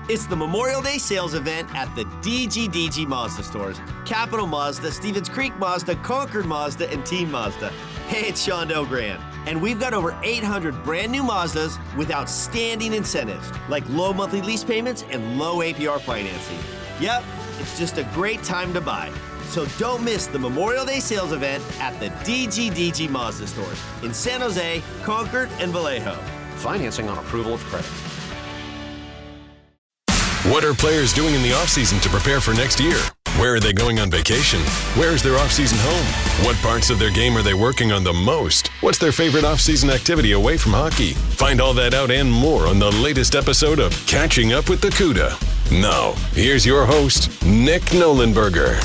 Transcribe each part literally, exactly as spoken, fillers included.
It's the Memorial Day sales event at the D G D G Mazda stores. Capital Mazda, Stevens Creek Mazda, Concord Mazda, and Team Mazda. Hey, it's Sean Delgrand. And we've got over eight hundred brand new Mazdas with outstanding incentives, like low monthly lease payments and low A P R financing. Yep, it's just a great time to buy. So don't miss the Memorial Day sales event at the D G D G Mazda stores in San Jose, Concord, and Vallejo. Financing on approval of credit. What are players doing in the offseason to prepare for next year? Where are they going on vacation? Where is their offseason home? What parts of their game are they working on the most? What's their favorite offseason activity away from hockey? Find all that out and more on the latest episode of Catching Up with the CUDA. Now, here's your host, Nick Nolenberger.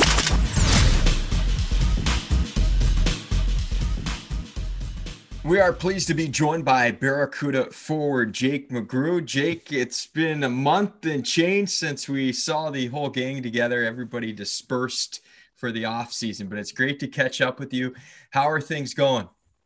We are pleased to be joined by Barracuda forward Jake McGrew. Jake, it's been a month and change since we saw the whole gang together. Everybody dispersed for the off season, but it's great to catch up with you. How are things going?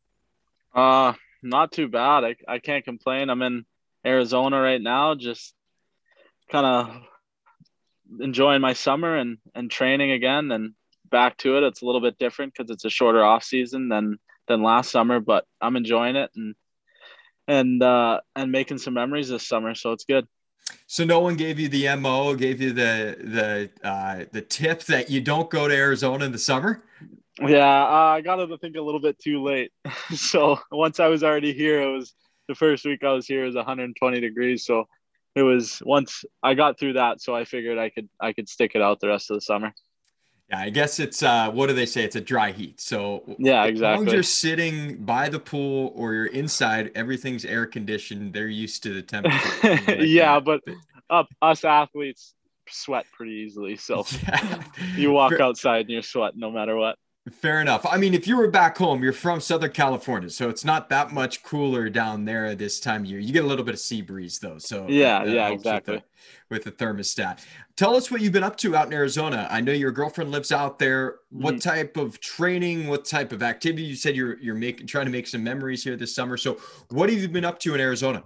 Uh, not too bad. I, I can't complain. I'm in Arizona right now, just kind of enjoying my summer and, and training again and back to it. It's a little bit different because it's a shorter off season than than last summer, but I'm enjoying it and and uh and making some memories this summer, so it's good. So no one gave you the M O, gave you the the uh the tip that you don't go to Arizona in the summer? Yeah, uh, I got to think a little bit too late. So once I was already here, it was the first week I was here, it was one hundred twenty degrees, so it was once I got through that, so I figured I could I could stick it out the rest of the summer. Yeah, I guess it's, uh, what do they say? It's a dry heat. So yeah, as exactly. long as you're sitting by the pool or you're inside, everything's air conditioned. They're used to the temperature. Like yeah, that. but uh, us athletes sweat pretty easily. So yeah. You walk Fair, outside and you're sweating no matter what. Fair enough. I mean, if you were back home, you're from Southern California, so it's not that much cooler down there this time of year. You get a little bit of sea breeze though. So yeah, that yeah, helps exactly. With the, with the thermostat. Tell us what you've been up to out in Arizona. I know your girlfriend lives out there. What mm-hmm. type of training, what type of activity? You said you're, you're making, trying to make some memories here this summer. So what have you been up to in Arizona?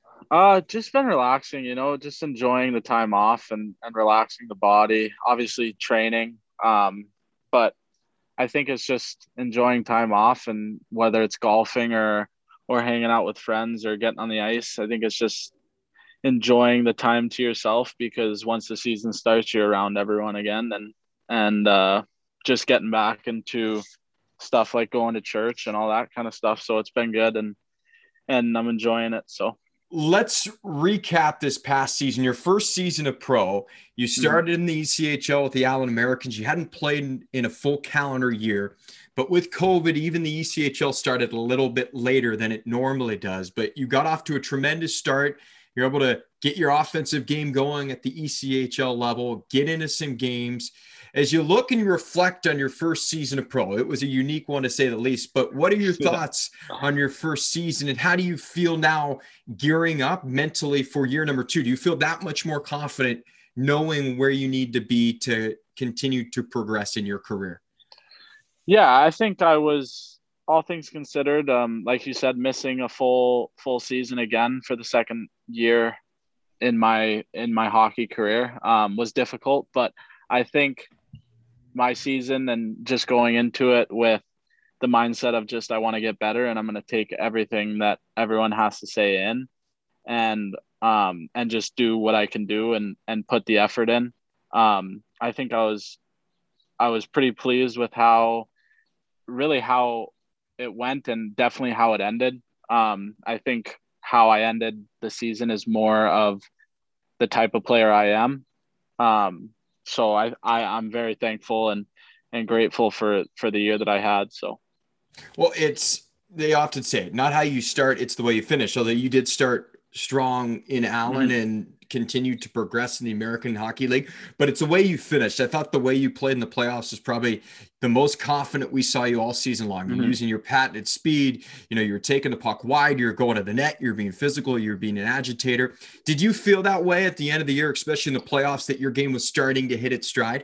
Uh, just been relaxing, you know, just enjoying the time off and, and relaxing the body, obviously training. Um, but I think it's just enjoying time off, and whether it's golfing or, or hanging out with friends or getting on the ice, I think it's just enjoying the time to yourself, because once the season starts, you're around everyone again, and, and, uh, just getting back into stuff like going to church and all that kind of stuff. So it's been good, and, and I'm enjoying it. So let's recap this past season. Your first season of pro, you started mm-hmm. in the E C H L with the Allen Americans. You hadn't played in, in a full calendar year, but with COVID, even the E C H L started a little bit later than it normally does, but you got off to a tremendous start. You're able to get your offensive game going at the E C H L level, get into some games. As you look and you reflect on your first season of pro, it was a unique one to say the least, but what are your thoughts on your first season, and how do you feel now gearing up mentally for year number two? Do you feel that much more confident knowing where you need to be to continue to progress in your career? Yeah, I think I was, all things considered, um, like you said, missing a full, full season again for the second year in my, in my hockey career um, was difficult, but I think my season and just going into it with the mindset of just, I want to get better, and I'm going to take everything that everyone has to say in and, um, and just do what I can do and, and put the effort in. Um, I think I was, I was pretty pleased with how, really how it went, and definitely how it ended. Um, I think how I ended the season is more of the type of player I am. Um, So I, I, I'm very thankful and, and grateful for, for the year that I had. So, well, it's, they often say not how you start, it's the way you finish. So that you did start strong in Allen mm-hmm. and continued to progress in the American Hockey League, but it's the way you finished. I thought the way you played in the playoffs is probably the most confident we saw you all season long. You're mm-hmm. using your patented speed. You know, you're taking the puck wide, you're going to the net, you're being physical, you're being an agitator. Did you feel that way at the end of the year, especially in the playoffs, that your game was starting to hit its stride?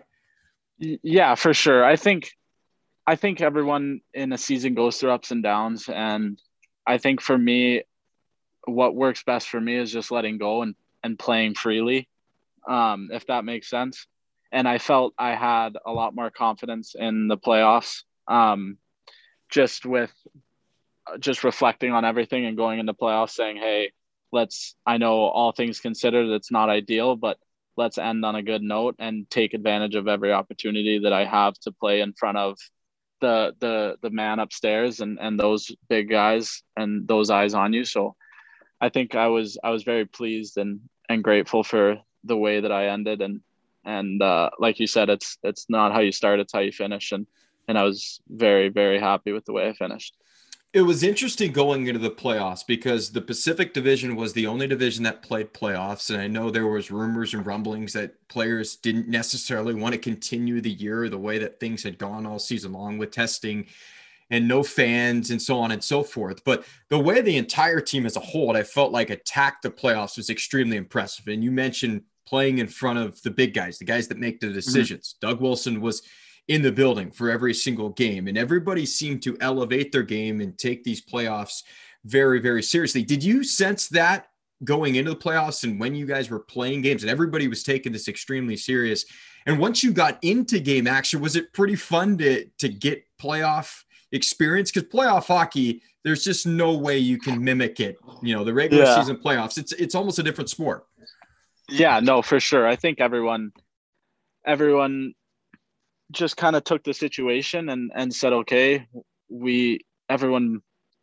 Yeah, for sure. I think, I think everyone in a season goes through ups and downs. And I think for me, what works best for me is just letting go and, and playing freely. um, if that makes sense. And I felt I had a lot more confidence in the playoffs, um, just with just reflecting on everything and going into playoffs saying, hey, let's, I know all things considered, it's not ideal, but let's end on a good note and take advantage of every opportunity that I have to play in front of the the the man upstairs and and those big guys and those eyes on you. So I think I was I was very pleased and and grateful for the way that I ended. And and uh, like you said, it's it's not how you start, it's how you finish. And and I was very, very happy with the way I finished. It was interesting going into the playoffs because the Pacific Division was the only division that played playoffs. And I know there was rumors and rumblings that players didn't necessarily want to continue the year the way that things had gone all season long with testing and no fans and so on and so forth. But the way the entire team as a whole, I felt like attacked the playoffs was extremely impressive. And you mentioned playing in front of the big guys, the guys that make the decisions. Mm-hmm. Doug Wilson was in the building for every single game, and everybody seemed to elevate their game and take these playoffs very, very seriously. Did you sense that going into the playoffs and when you guys were playing games and everybody was taking this extremely serious? And once you got into game action, was it pretty fun to, to get playoff experience? Because playoff hockey, there's just no way you can mimic it. You know, the regular yeah. season playoffs, it's, it's almost a different sport. Yeah, no, for sure. I think everyone, everyone, just kind of took the situation and, and said, okay, we, everyone,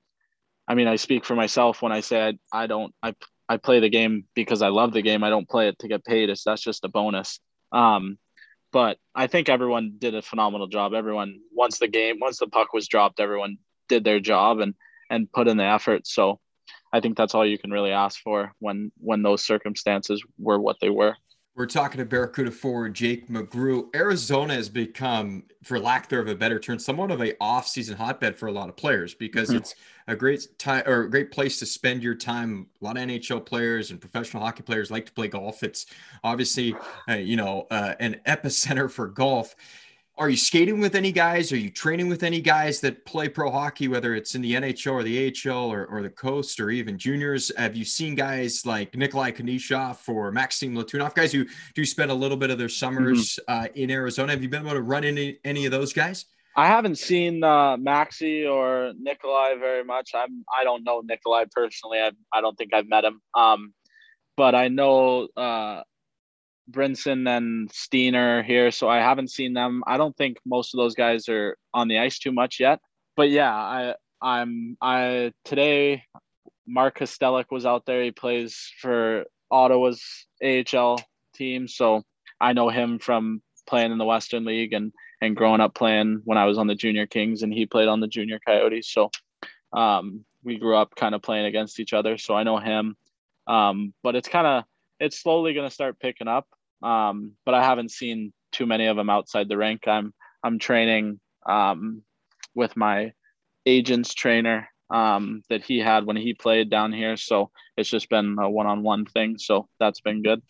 I mean, I speak for myself when I said, I don't, I, I play the game because I love the game. I don't play it to get paid. It's, that's just a bonus. Um, but I think everyone did a phenomenal job. Everyone, once the game, once the puck was dropped, everyone did their job and, and put in the effort. So I think that's all you can really ask for when, when those circumstances were what they were. We're talking to Barracuda forward Jake McGrew. Arizona has become, for lack thereof a better term, somewhat of a off-season hotbed for a lot of players because mm-hmm. it's a great time or a great place to spend your time. A lot of N H L players and professional hockey players like to play golf. It's obviously, uh, you know, uh, an epicenter for golf. Are you skating with any guys? Are you training with any guys that play pro hockey, whether it's in the N H L or the A H L or, or the coast or even juniors? Have you seen guys like Nikolai Kanishov or Maxim Latunov, guys who do spend a little bit of their summers mm-hmm. uh, in Arizona? Have you been able to run into any of those guys? I haven't seen uh, Maxi or Nikolai very much. I'm, I don't know Nikolai personally. I, I don't think I've met him. Um, but I know uh, Brinson and Steiner here, so I haven't seen them. I don't think most of those guys are on the ice too much yet. But yeah, I I'm I today Mark Kostelic was out there. He plays for Ottawa's A H L team, so I know him from playing in the Western League and and growing up playing when I was on the Junior Kings and he played on the Junior Coyotes. So um, we grew up kind of playing against each other, so I know him. Um, but it's kind of it's slowly going to start picking up. Um, but I haven't seen too many of them outside the rink. I'm, I'm training, um, with my agent's trainer, um, that he had when he played down here. So it's just been a one-on-one thing. So that's been good.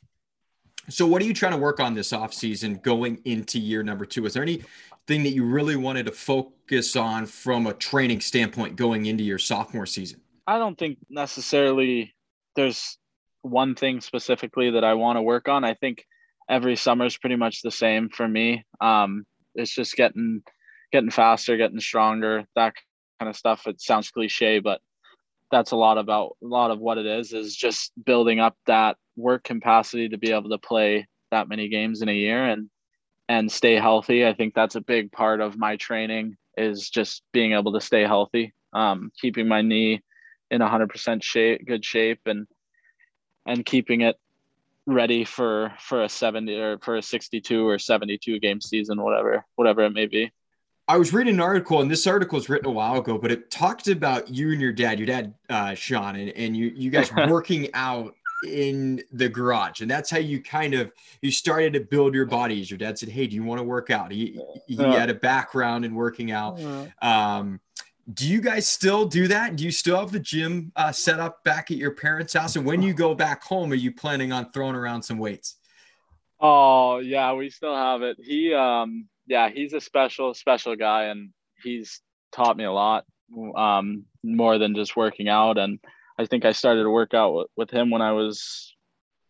So what are you trying to work on this off season going into year number two? Is there anything that you really wanted to focus on from a training standpoint going into your sophomore season? I don't think necessarily there's one thing specifically that I want to work on. I think every summer is pretty much the same for me. Um, it's just getting, getting faster, getting stronger, that kind of stuff. It sounds cliche, but that's a lot about a lot of what it is, is just building up that work capacity to be able to play that many games in a year and, and stay healthy. I think that's a big part of my training, is just being able to stay healthy, um, keeping my knee in a hundred percent shape, good shape, and, and keeping it ready for, for a seventy or for a sixty-two or seventy-two game season, whatever, whatever it may be. I was reading an article, and this article was written a while ago, but it talked about you and your dad, your dad, uh, Sean, and, and you, you guys working out in the garage. And that's how you kind of, you started to build your bodies. Your dad said, "Hey, do you want to work out?" He, he yeah. had a background in working out. Yeah. Um, do you guys still do that? Do you still have the gym uh, set up back at your parents' house? And when you go back home, are you planning on throwing around some weights? Oh yeah, we still have it. He, um, yeah, he's a special, special guy, and he's taught me a lot, um, more than just working out. And I think I started to work out with, with him when I was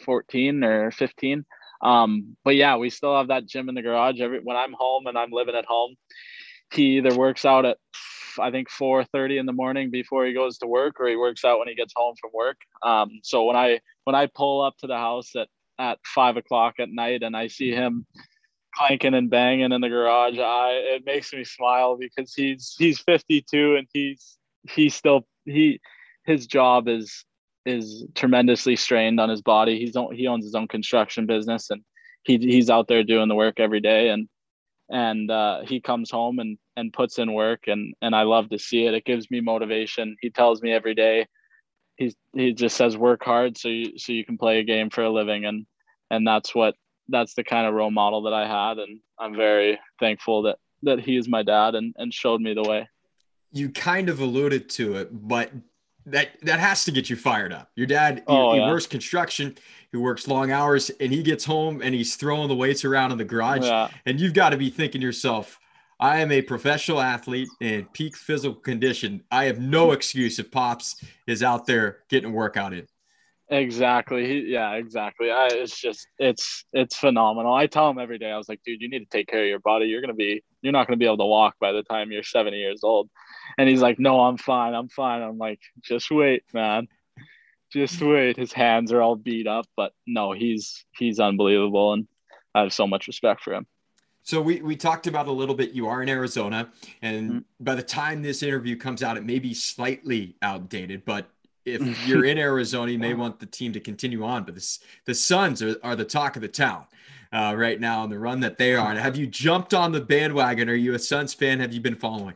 fourteen or fifteen. Um, but yeah, we still have that gym in the garage. Every when I'm home and I'm living at home, he either works out at I think four thirty in the morning before he goes to work, or he works out when he gets home from work. Um, so when I when I pull up to the house at at five o'clock at night and I see him clanking and banging in the garage, I it makes me smile because he's he's fifty-two and he's he's still he his job is is tremendously strained on his body. He's he owns his own construction business and he he's out there doing the work every day, and and uh, he comes home and and puts in work, and and I love to see it. It gives me motivation. He tells me every day, he's he just says work hard so you so you can play a game for a living, and and that's what that's the kind of role model that I had, and I'm very thankful that that he is my dad and and showed me the way. You kind of alluded to it, but that that has to get you fired up. Your dad, oh, he, yeah. he works construction, he works long hours, and he gets home and he's throwing the weights around in the garage. Yeah. And you've got to be thinking to yourself, I am a professional athlete in peak physical condition. I have no excuse if Pops is out there getting a workout in. Exactly. He, yeah, exactly. I, it's just, it's, it's phenomenal. I tell him every day, I was like, dude, you need to take care of your body. You're going to be, you're not going to be able to walk by the time you're seventy years old. And he's like, no, I'm fine. I'm fine. I'm like, just wait, man. Just wait. His hands are all beat up, but no, he's, he's unbelievable. And I have so much respect for him. So we, we talked about a little bit, you are in Arizona, and mm-hmm. by the time this interview comes out, it may be slightly outdated, but if you're in Arizona, you may want the team to continue on, but this, the Suns are, are the talk of the town uh, right now on the run that they are. And have you jumped on the bandwagon? Are you a Suns fan? Have you been following?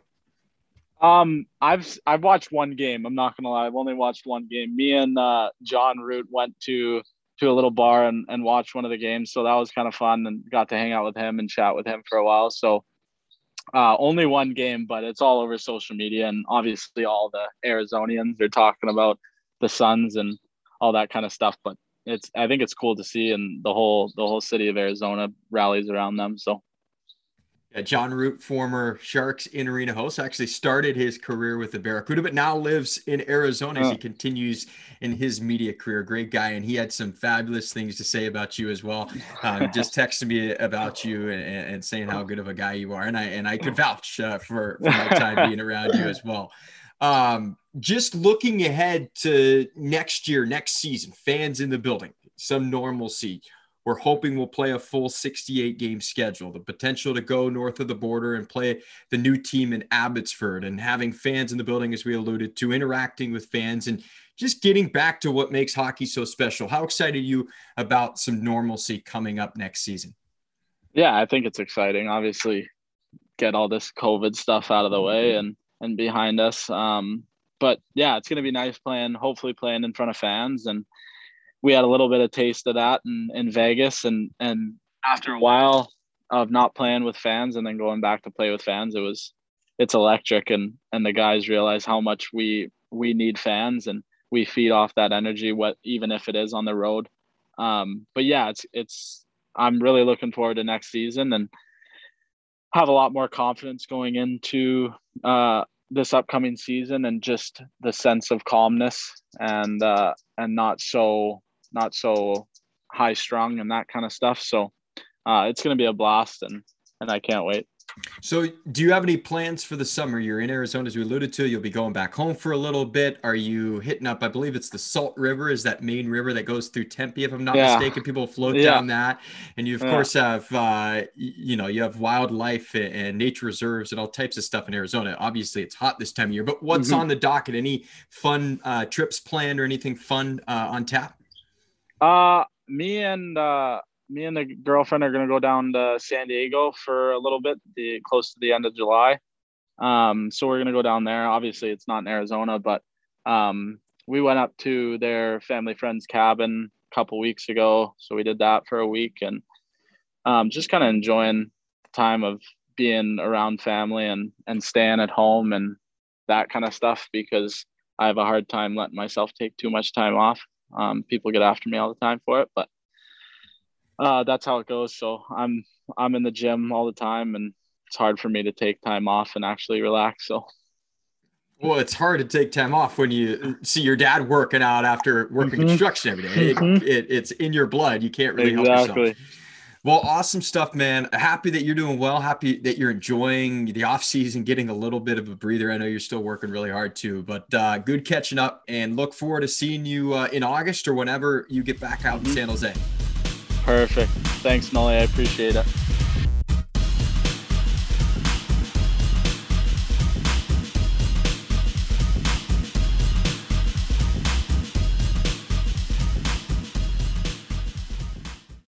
Um, I've, I've watched one game. I'm not going to lie. I've only watched one game. Me and uh, John Root went to, to a little bar and, and watched one of the games. So that was kind of fun, and got to hang out with him and chat with him for a while. So uh, only one game, but it's all over social media. And obviously all the Arizonians are talking about the Suns and all that kind of stuff. But it's, I think it's cool to see, and the whole, the whole city of Arizona rallies around them. So. Yeah, John Root, former Sharks in-arena host, actually started his career with the Barracuda, but now lives in Arizona as he continues in his media career. Great guy, and he had some fabulous things to say about you as well. Um, just texted me about you and, and saying how good of a guy you are, and I and I could vouch uh, for, for my time being around you as well. Um, just looking ahead to next year, next season, fans in the building, some normalcy. We're hoping we'll play a full sixty-eight game schedule, the potential to go north of the border and play the new team in Abbotsford, and having fans in the building, as we alluded to, interacting with fans and just getting back to what makes hockey so special. How excited are you about some normalcy coming up next season? Yeah, I think it's exciting. Obviously, get all this COVID stuff out of the way and, and behind us. Um, but yeah, it's going to be nice playing, hopefully playing in front of fans. And we had a little bit of taste of that in, in Vegas. And, and after a while of not playing with fans and then going back to play with fans, it was, it's electric. And, and the guys realize how much we, we need fans, and we feed off that energy, what, even if it is on the road. Um, but yeah, it's, it's, I'm really looking forward to next season and have a lot more confidence going into uh, this upcoming season, and just the sense of calmness and, uh, and not so, not so high strung and that kind of stuff. So uh, it's going to be a blast, and, and I can't wait. So do you have any plans for the summer? You're in Arizona, as we alluded to. You'll be going back home for a little bit. Are you hitting up, I believe it's the Salt River, is that main river that goes through Tempe, if I'm not yeah. mistaken? People float yeah. down that. And you, of yeah. course, have, uh, you know, you have wildlife and nature reserves and all types of stuff in Arizona. Obviously, it's hot this time of year. But what's mm-hmm. on the docket? Any fun uh, trips planned or anything fun uh, on tap? Uh, me and uh, me and the girlfriend are going to go down to San Diego for a little bit, the close to the end of July. Um, so we're going to go down there. Obviously it's not in Arizona, but um, we went up to their family friend's cabin a couple weeks ago. So we did that for a week, and um, just kind of enjoying the time of being around family and, and staying at home and that kind of stuff, because I have a hard time letting myself take too much time off. Um, people get after me all the time for it, but uh, that's how it goes. So I'm, I'm in the gym all the time, and it's hard for me to take time off and actually relax. So Well, it's hard to take time off when you see your dad working out after working Mhm. construction every day. It, Mhm. it, it's in your blood. You can't really help Exactly. yourself. Well, awesome stuff, man. Happy that you're doing well. Happy that you're enjoying the off season, getting a little bit of a breather. I know you're still working really hard too, but uh, good catching up, and look forward to seeing you uh, in August or whenever you get back out in San Jose. Perfect. Thanks, Nolly. I appreciate it.